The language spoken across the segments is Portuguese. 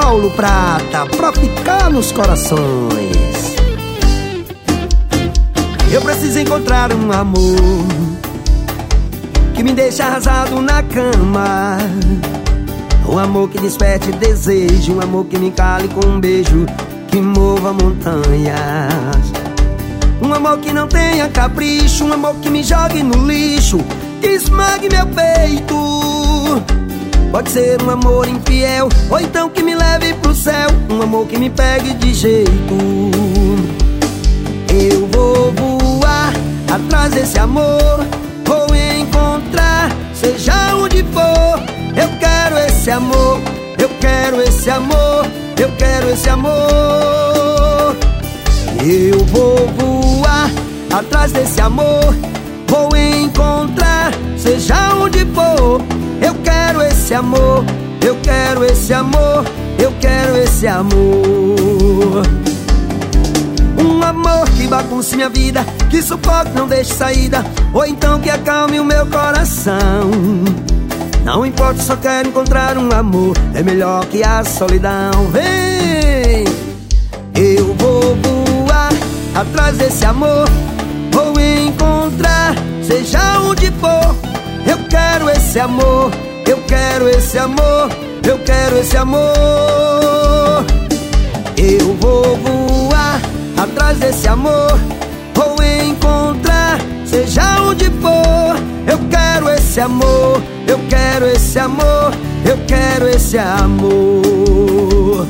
Paulo Prata, pra ficar nos corações. Eu preciso encontrar um amor que me deixe arrasado na cama, um amor que desperte desejo, um amor que me cale com um beijo que mova montanhas, um amor que não tenha capricho, um amor que me jogue no lixo, que esmague meu peito. Pode ser um amor infiel, ou então que me leve pro céu, um amor que me pegue de jeito. Eu vou voar atrás desse amor, vou encontrar, seja onde for. Eu quero esse amor, eu quero esse amor, eu quero esse amor. Eu vou voar atrás desse amor, vou encontrar, seja onde for. Eu quero esse amor, eu quero esse amor, eu quero esse amor. Um amor que bagunce minha vida, que sufoque, não deixe saída, ou então que acalme o meu coração. Não importa, só quero encontrar um amor, é melhor que a solidão. Vem! Eu vou voar atrás desse amor, vou encontrar, seja onde for. Eu quero esse amor, eu quero esse amor, eu quero esse amor. Eu vou voar atrás desse amor, vou encontrar, seja onde for. Eu quero esse amor, eu quero esse amor, eu quero esse amor.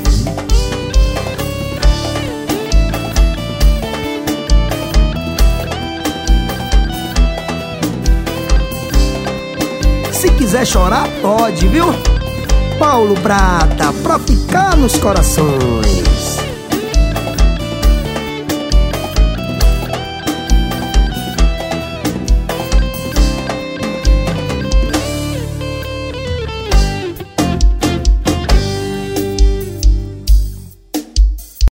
Se quiser chorar, pode, viu? Paulo Prata, pra ficar nos corações.